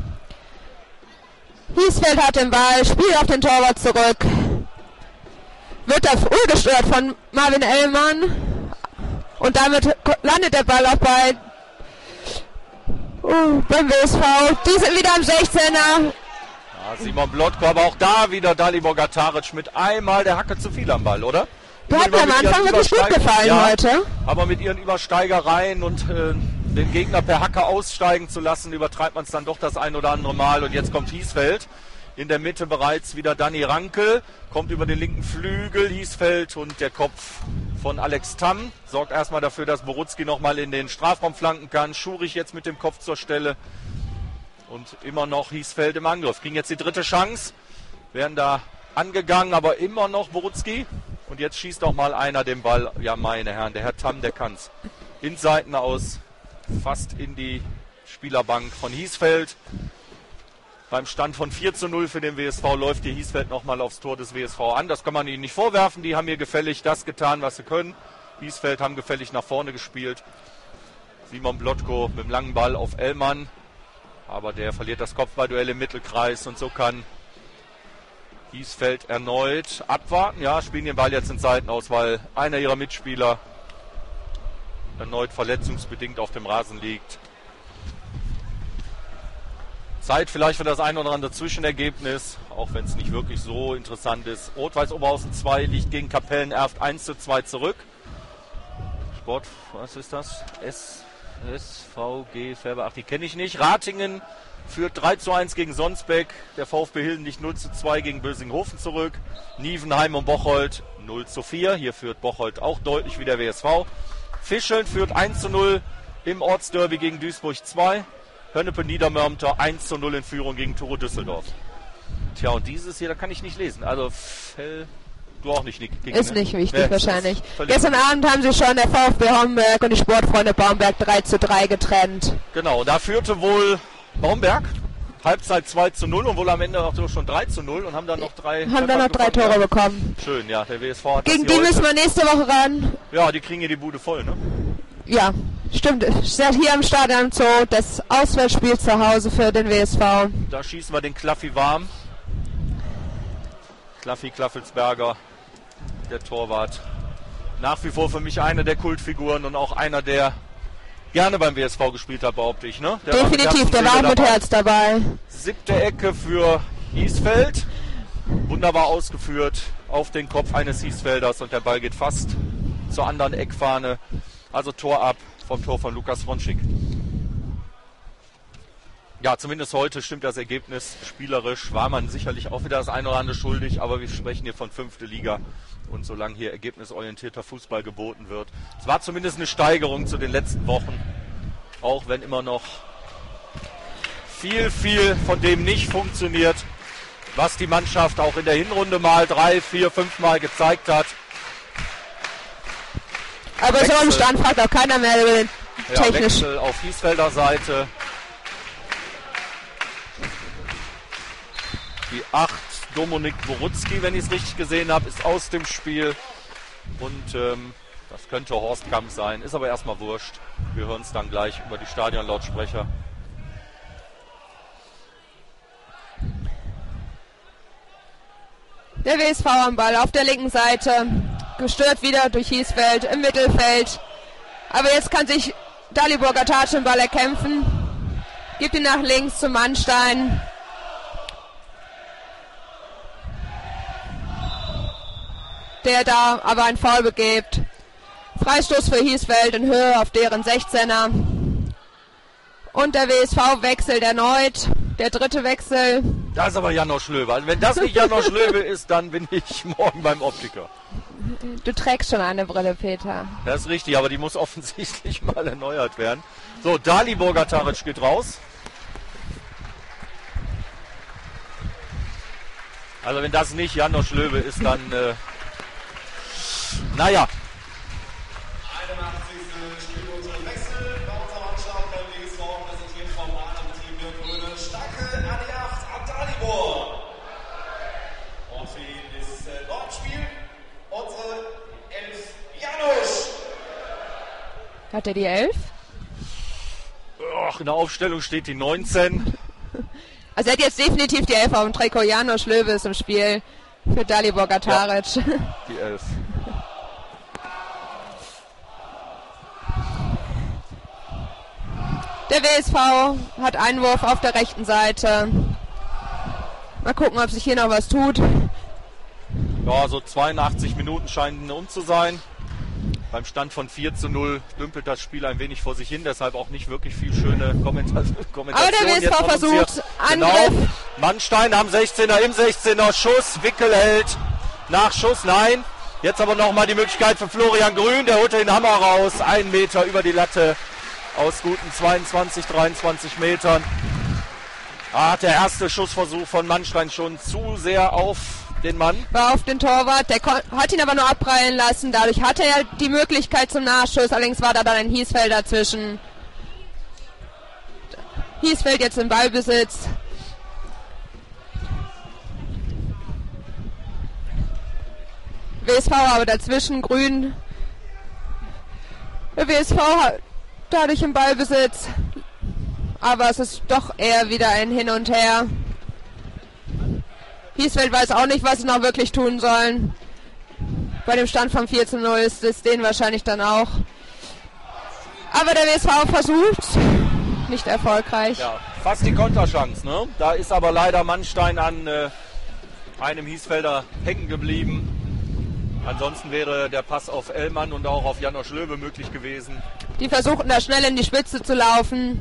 Hiesfeld hat den Ball, spielt auf den Torwart zurück. Wird da früh gestört von Marvin Ellmann. Und damit landet der Ball auch beim WSV. Die sind wieder am 16er. Ja, Simon Blotko, aber auch da wieder Dalibor Gataric mit einmal der Hacke zu viel am Ball, oder? Du hast mir am Anfang wirklich gut gefallen heute. Aber mit ihren Übersteigereien und den Gegner per Hacke aussteigen zu lassen, übertreibt man es dann doch das ein oder andere Mal. Und jetzt kommt Hiesfeld. In der Mitte bereits wieder Dani Rankel. Kommt über den linken Flügel Hiesfeld und der Kopf von Alex Tamm. Sorgt erstmal dafür, dass Borutzki nochmal in den Strafraum flanken kann. Schurich jetzt mit dem Kopf zur Stelle. Und immer noch Hiesfeld im Angriff. Kriegen jetzt die 3. Chance. Werden da angegangen, aber immer noch Borutzki. Und jetzt schießt auch mal einer den Ball. Ja, meine Herren, der Herr Tamm, der kann's. In Seiten aus. Fast in die Spielerbank von Hiesfeld. Beim Stand von 4:0 für den WSV läuft hier Hiesfeld nochmal aufs Tor des WSV an. Das kann man ihnen nicht vorwerfen. Die haben hier gefällig das getan, was sie können. Hiesfeld haben gefällig nach vorne gespielt. Simon Blotko mit dem langen Ball auf Ellmann. Aber der verliert das Kopfballduell im Mittelkreis. Und so kann Hiesfeld erneut abwarten. Ja, spielen den Ball jetzt in Seiten aus, weil einer ihrer Mitspieler erneut verletzungsbedingt auf dem Rasen liegt. Zeit vielleicht für das ein oder andere Zwischenergebnis, auch wenn es nicht wirklich so interessant ist. Rot-Weiß Oberhausen 2 liegt gegen Kapellen-Erft 1:2 zurück. Sport, was ist das? SVG Färber, ach, die kenne ich nicht. Ratingen führt 3:1 gegen Sonsbeck. Der VfB Hilden liegt 0:2 gegen Bösinghofen zurück. Nievenheim und Bocholt 0:4. Hier führt Bocholt auch deutlich wie der WSV. Fischeln führt 1:0 im Ortsderby gegen Duisburg 2. Hönnepe-Niedermörmter 1:0 in Führung gegen Turo Düsseldorf. Tja, und dieses hier, da kann ich nicht lesen. Also, du auch nicht, Nick. Ist nicht wichtig, wahrscheinlich. Gestern Abend haben sie schon der VfB Homberg und die Sportfreunde Baumberg 3:3 getrennt. Genau, da führte wohl Baumberg. Halbzeit 2:0 und wohl am Ende auch schon 3:0 und haben dann noch drei Tore bekommen. Schön, ja, der WSV hat gegen die müssen wir nächste Woche ran. Ja, die kriegen hier die Bude voll, ne? Ja, stimmt. Hier am Stadion Zoo, das Auswärtsspiel zu Hause für den WSV. Da schießen wir den Klaffi warm. Klaffi Klaffelsberger, der Torwart. Nach wie vor für mich einer der Kultfiguren und auch einer, der gerne beim WSV gespielt hat, behaupte ich. Ne? Definitiv, der war mit Herz dabei. 7. Ecke für Hiesfeld. Wunderbar ausgeführt auf den Kopf eines Hiesfelders und der Ball geht fast zur anderen Eckfahne. Also Tor ab vom Tor von Lukas Fronschik. Ja, zumindest heute stimmt das Ergebnis. Spielerisch war man sicherlich auch wieder das eine oder andere schuldig, aber wir sprechen hier von 5. Liga. Und solange hier ergebnisorientierter Fußball geboten wird. Es war zumindest eine Steigerung zu den letzten Wochen. Auch wenn immer noch viel von dem nicht funktioniert, was die Mannschaft auch in der Hinrunde mal 3, 4, 5 Mal gezeigt hat. Aber so im Stand fragt auch keiner mehr über den technisch. Wechsel auf Hiesfelder Seite. Die 8, Dominik Borutzki, wenn ich es richtig gesehen habe, ist aus dem Spiel. Und das könnte Horst Kamp sein. Ist aber erstmal wurscht. Wir hören es dann gleich über die Stadionlautsprecher. Der WSV am Ball auf der linken Seite. Gestört wieder durch Hiesfeld im Mittelfeld. Aber jetzt kann sich Dalibor Gatac den Ball erkämpfen. Gibt ihn nach links zu Mannstein. Der da aber ein Foul begeht. Freistoß für Hiesfeld in Höhe auf deren 16er. Und der WSV wechselt erneut. Der dritte Wechsel. Das ist aber Janosch Löwe. Also wenn das nicht Janosch Löwe ist, dann bin ich morgen beim Optiker. Du trägst schon eine Brille, Peter. Das ist richtig, aber die muss offensichtlich mal erneuert werden. So, Dalibor Gatac geht raus. Also wenn das nicht Janosch Löwe ist, dann naja. 81. Spielminute Wechsel bei unserer Mannschaft beim WSV, präsentiert vom Adlerbetrieb Björn Gröne. Stacke an die 8 an Dalibor. Und für ihn ist noch im Spiel unsere 11 Janosch. Hat er die 11? In der Aufstellung steht die 19. Also er hat jetzt definitiv die 11 auf dem Trikot. Janosch Löwe ist im Spiel für Dalibor Gatac. Ja, die 11. Der WSV hat Einwurf auf der rechten Seite. Mal gucken, ob sich hier noch was tut. Ja, so 82 Minuten scheinen um zu sein. Beim Stand von 4:0 dümpelt das Spiel ein wenig vor sich hin, deshalb auch nicht wirklich viel schöne Kommentation. Aber der WSV versucht Angriff. Genau. Mannstein am 16er, im 16er, Schuss, Wickel hält. Nachschuss, nein. Jetzt aber nochmal die Möglichkeit für Florian Grün, der holt den Hammer raus. 1 Meter über die Latte aus guten 22, 23 Metern. Der erste Schussversuch von Mannstein schon zu sehr auf den Mann. War auf den Torwart, der hat ihn aber nur abprallen lassen. Dadurch hatte er die Möglichkeit zum Nachschuss. Allerdings war da dann ein Hiesfeld dazwischen. Hiesfeld jetzt im Ballbesitz. WSV aber dazwischen, Grün. Der WSV hat dadurch im Ballbesitz, aber es ist doch eher wieder ein Hin und Her. Hiesfeld weiß auch nicht, was sie noch wirklich tun sollen. Bei dem Stand von 4:0 ist es denen wahrscheinlich dann auch. Aber der WSV versucht, nicht erfolgreich. Ja, fast die Konterchance, ne? Da ist aber leider Mannstein an einem Hiesfelder hängen geblieben. Ansonsten wäre der Pass auf Ellmann und auch auf Janosch Löwe möglich gewesen. Die versuchten da schnell in die Spitze zu laufen.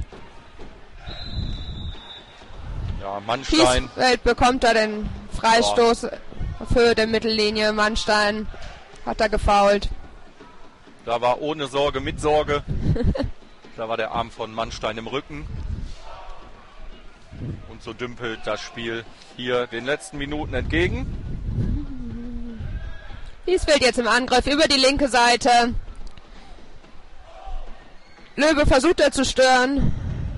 Ja, Mannstein. Hiesfeld bekommt da den Freistoß auf Höhe der Mittellinie. Mannstein hat da gefoult. Da war ohne Sorge, mit Sorge. Da war der Arm von Mannstein im Rücken. Und so dümpelt das Spiel hier den letzten Minuten entgegen. Hiesfeld jetzt im Angriff über die linke Seite. Löwe versucht er zu stören.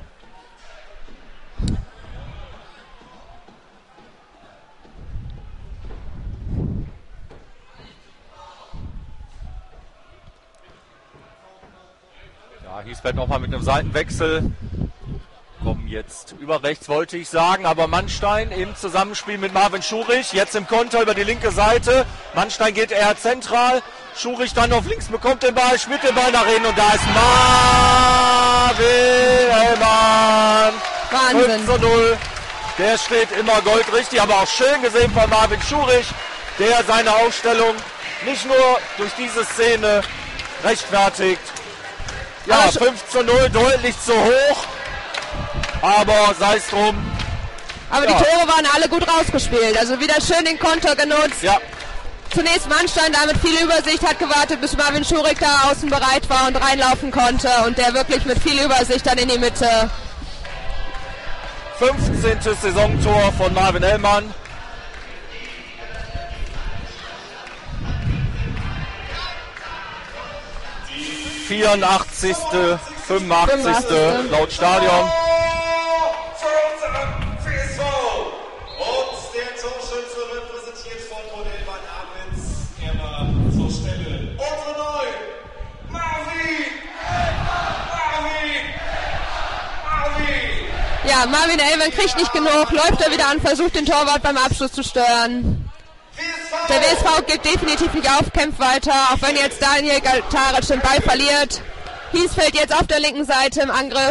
Ja, Hiesfeld nochmal mit einem Seitenwechsel. Kommen jetzt über rechts, wollte ich sagen, aber Mannstein im Zusammenspiel mit Marvin Schurich, jetzt im Konter über die linke Seite. Mannstein geht eher zentral, Schurich dann auf links, bekommt den Ball, spielt den Ball nach innen und da ist Marvin Ellmann. Wahnsinn. 5:0. Der steht immer goldrichtig, aber auch schön gesehen von Marvin Schurich, der seine Aufstellung nicht nur durch diese Szene rechtfertigt. Ja, 5:0, deutlich zu hoch. Aber sei es drum. Aber Ja. die Tore waren alle gut rausgespielt. Also wieder schön den Konter genutzt. Ja, Zunächst Mannstein da mit viel Übersicht, hat gewartet, bis Marvin Schurig da außen bereit war und reinlaufen konnte. Und der wirklich mit viel Übersicht dann in die Mitte. 15. Saisontor von Marvin Ellmann. Die 84., 85. laut Stadion. Für unseren WSV. Und der Torschütze wird präsentiert von Rodel Van Amitz. Er war zur Stelle. Unsere Neu. Marvin! Ja, Marvin Ellmann kriegt nicht genug, läuft er wieder an, versucht den Torwart beim Abschluss zu stören. Der WSV gibt definitiv nicht auf, kämpft weiter, auch wenn jetzt Daniel Galtaric den Ball verliert. Hiesfeld jetzt auf der linken Seite im Angriff.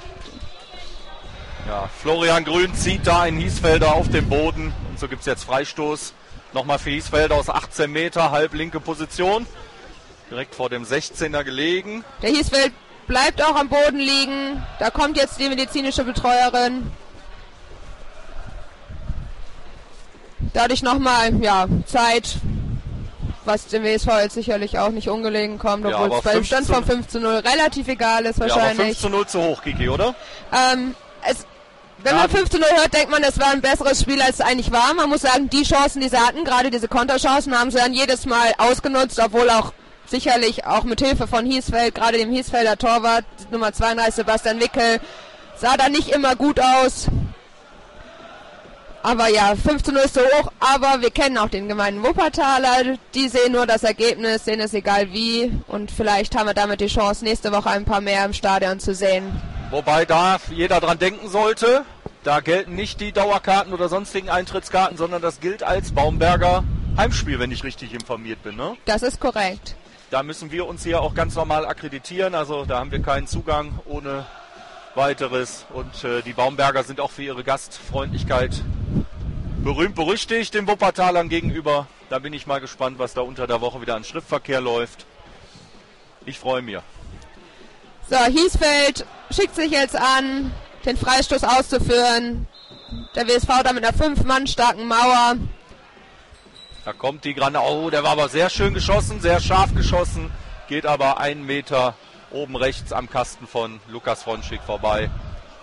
Ja, Florian Grün zieht da einen Hiesfelder auf den Boden. Und so gibt es jetzt Freistoß. Nochmal für Hiesfelder aus 18 Meter, halblinke Position. Direkt vor dem 16er gelegen. Der Hiesfeld bleibt auch am Boden liegen. Da kommt jetzt die medizinische Betreuerin. Dadurch nochmal, ja, Zeit, was dem WSV jetzt sicherlich auch nicht ungelegen kommt, Ja, obwohl aber es bei dem Stand von 15:0 15:0 relativ egal ist Ja, aber wahrscheinlich. 5:0 zu hoch, Kiki, oder? Wenn man 15:0 hört, denkt man, es war ein besseres Spiel, als es eigentlich war. Man muss sagen, die Chancen, die sie hatten, gerade diese Konterchancen, haben sie dann jedes Mal ausgenutzt, obwohl auch sicherlich auch mit Hilfe von Hiesfeld, gerade dem Hiesfelder Torwart, Nummer 32 Sebastian Wickel, sah da nicht immer gut aus. Aber ja, 15:0 ist so hoch, aber wir kennen auch den gemeinen Wuppertaler. Die sehen nur das Ergebnis, denen ist egal wie. Und vielleicht haben wir damit die Chance, nächste Woche ein paar mehr im Stadion zu sehen. Wobei da jeder dran denken sollte, da gelten nicht die Dauerkarten oder sonstigen Eintrittskarten, sondern das gilt als Baumberger Heimspiel, wenn ich richtig informiert bin, ne? Das ist korrekt. Da müssen wir uns hier auch ganz normal akkreditieren, also da haben wir keinen Zugang ohne weiteres. Und die Baumberger sind auch für ihre Gastfreundlichkeit berühmt berüchtigt den Wuppertalern gegenüber. Da bin ich mal gespannt, was da unter der Woche wieder an Schriftverkehr läuft. Ich freue mich. So, Hiesfeld schickt sich jetzt an, den Freistoß auszuführen. Der WSV da mit einer 5-Mann starken Mauer. Da kommt die Granate. Oh, der war aber sehr schön geschossen, sehr scharf geschossen. Geht aber 1 Meter oben rechts am Kasten von Lukas Fronschik vorbei.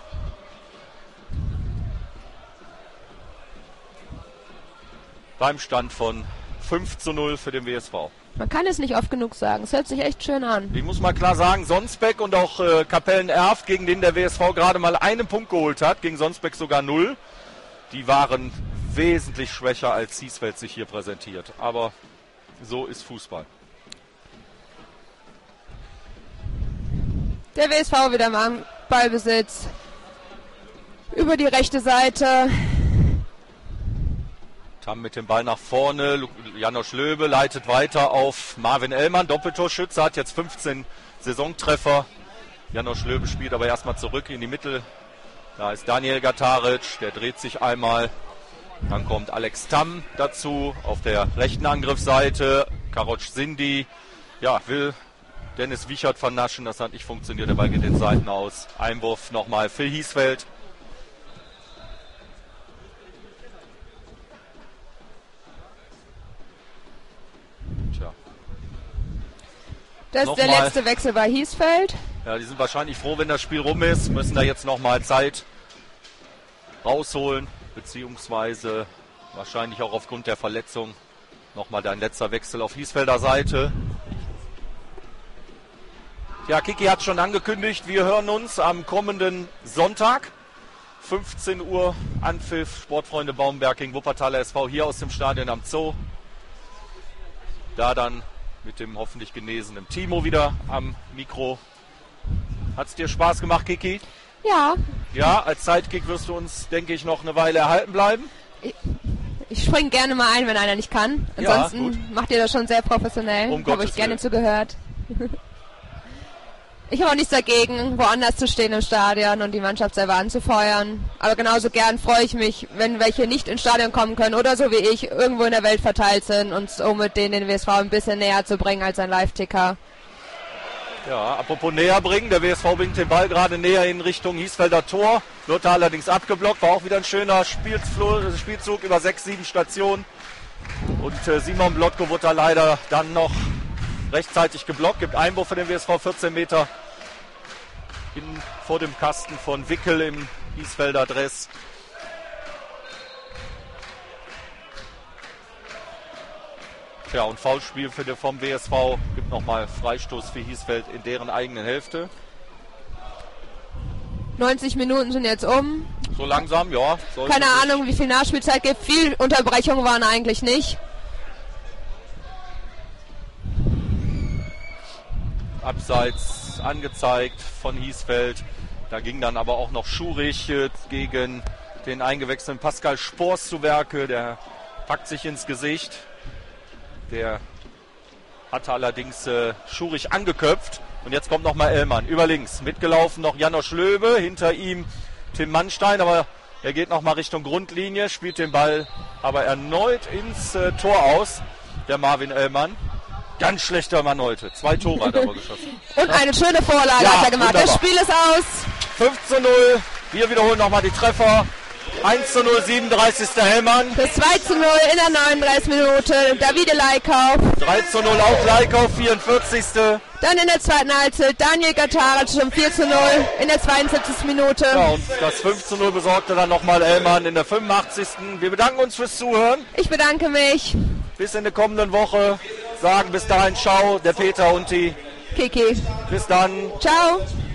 Beim Stand von 5:0 für den WSV. Man kann es nicht oft genug sagen. Es hört sich echt schön an. Ich muss mal klar sagen, Sonsbeck und auch Kapellen-Erft, gegen den der WSV gerade mal einen Punkt geholt hat, gegen Sonsbeck sogar 0. Die waren wesentlich schwächer, als Hiesfeld sich hier präsentiert. Aber So ist Fußball. Der WSV wieder mal am Ballbesitz. Über die rechte Seite. Tam mit dem Ball nach vorne. Janosch Löbe leitet weiter auf Marvin Ellmann. Doppeltorschütze, hat jetzt 15 Saisontreffer. Janosch Löbe spielt aber erstmal zurück in die Mitte. Da ist Daniel Gataric, der dreht sich einmal. Dann kommt Alex Tam dazu auf der rechten Angriffsseite. Karoc Sindi, ja, will Dennis Wiechert vernaschen. Das hat nicht funktioniert, der Ball geht den Seiten aus. Einwurf nochmal für Hiesfeld. Tja. Das ist der letzte Wechsel bei Hiesfeld. Ja, die sind wahrscheinlich froh, wenn das Spiel rum ist. Müssen da jetzt nochmal Zeit rausholen. Beziehungsweise wahrscheinlich auch aufgrund der Verletzung nochmal dein letzter Wechsel auf Hiesfelder Seite. Ja, Kiki hat schon angekündigt, wir hören uns am kommenden Sonntag. 15 Uhr Anpfiff, Sportfreunde Baumberg gegen Wuppertaler SV hier aus dem Stadion am Zoo. Da dann mit dem hoffentlich genesenen Timo wieder am Mikro. Hat es dir Spaß gemacht, Kiki? Ja. Ja, als Sidekick wirst du uns, denke ich, noch eine Weile erhalten bleiben. Ich springe gerne mal ein, wenn einer nicht kann. Ansonsten ja, macht ihr das schon sehr professionell. Habe ich gerne zugehört. Ich habe auch nichts dagegen, woanders zu stehen im Stadion und die Mannschaft selber anzufeuern. Aber genauso gern freue ich mich, wenn welche nicht ins Stadion kommen können oder so wie ich irgendwo in der Welt verteilt sind, und so mit denen den WSV ein bisschen näher zu bringen als ein Live-Ticker. Ja, apropos näher bringen, der WSV bringt den Ball gerade näher in Richtung Hiesfelder Tor, wird da allerdings abgeblockt, war auch wieder ein schöner Spielzug über 6-7 Stationen und Simon Blotko wurde da leider dann noch rechtzeitig geblockt, gibt Einwurf für den WSV 14 Meter vor dem Kasten von Wickel im Hiesfelder Dress. Ja, und Foulspiel vom WSV, gibt nochmal Freistoß für Hiesfeld in deren eigenen Hälfte. 90 Minuten sind jetzt um. So langsam, ja. Keine Ahnung, wie viel Nachspielzeit gibt. Viel Unterbrechungen waren eigentlich nicht. Abseits angezeigt von Hiesfeld. Da ging dann aber auch noch Schurich gegen den eingewechselten Pascal Spors zu Werke. Der packt sich ins Gesicht. Der hatte allerdings Schurich angeköpft. Und jetzt kommt nochmal Ellmann über links. Mitgelaufen noch Janosch Löbe. Hinter ihm Tim Mannstein. Aber er geht nochmal Richtung Grundlinie. Spielt den Ball aber erneut ins Tor aus. Der Marvin Ellmann. Ganz schlechter Mann heute. 2 Tore hat er aber geschossen. Und eine schöne Vorlage hat er gemacht. Wunderbar. Das Spiel ist aus. 5:0. Wir wiederholen nochmal die Treffer. 1:0, 37. Hellmann. Das 2:0 in der 39. Minute. Davide Leikauf. 3:0 auch Leikauf, 44. Dann in der zweiten Halbzeit Daniel Gataric zum 4:0 in der 72. Minute. Ja, und das 5:0 besorgte dann nochmal Ellmann in der 85. Wir bedanken uns fürs Zuhören. Ich bedanke mich. Bis in der kommenden Woche. Sagen bis dahin ciao, der Peter und die Kiki. Bis dann. Ciao.